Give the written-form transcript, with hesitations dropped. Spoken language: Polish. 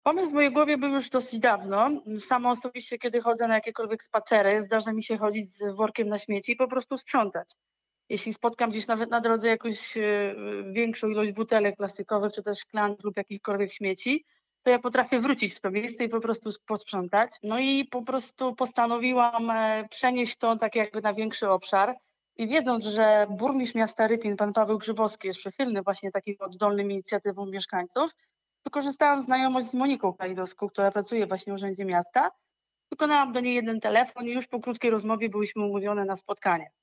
Pomysł w mojej głowie był już dosyć dawno. Sama osobiście, kiedy chodzę na jakiekolwiek spacery, zdarza mi się chodzić z workiem na śmieci i po prostu sprzątać. Jeśli spotkam gdzieś nawet na drodze jakąś większą ilość butelek plastikowych, czy też szklanek lub jakichkolwiek śmieci, to ja potrafię wrócić w to miejsce i po prostu posprzątać. No i po prostu postanowiłam przenieść to tak jakby na większy obszar. I wiedząc, że burmistrz miasta Rypin, pan Paweł Grzybowski, jest przychylny właśnie takim oddolnym inicjatywom mieszkańców, wykorzystałam znajomość z Moniką Kalinowską, która pracuje właśnie w urzędzie miasta. Wykonałam do niej jeden telefon i już po krótkiej rozmowie byłyśmy umówione na spotkanie.